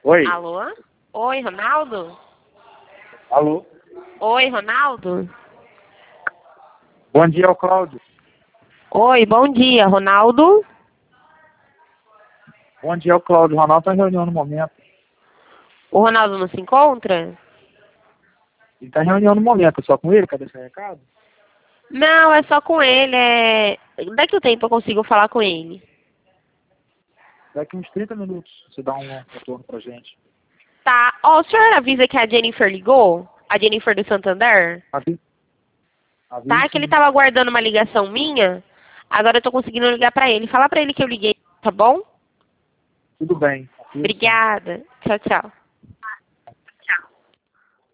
Oi. Alô? Oi, Ronaldo? Alô? Oi, Ronaldo? Bom dia, ao Cláudio. Oi, bom dia, Ronaldo? Bom dia, ao Cláudio. O Ronaldo está em reunião no momento. O Ronaldo não se encontra? Ele está em reunião no momento. É só com ele? Cadê esse recado? Não, é só com ele. Daqui a um tempo eu consigo falar com ele. Daqui uns 30 minutos você dá um retorno pra gente. Tá. Ó, o senhor avisa que a Jennifer ligou? A Jennifer do Santander? Avisa Tá? Que ele sim. tava aguardando uma ligação minha. Agora eu tô conseguindo ligar pra ele. Fala pra ele que eu liguei, tá bom? Tudo bem. Avisa sim. Obrigada. Tchau, tchau.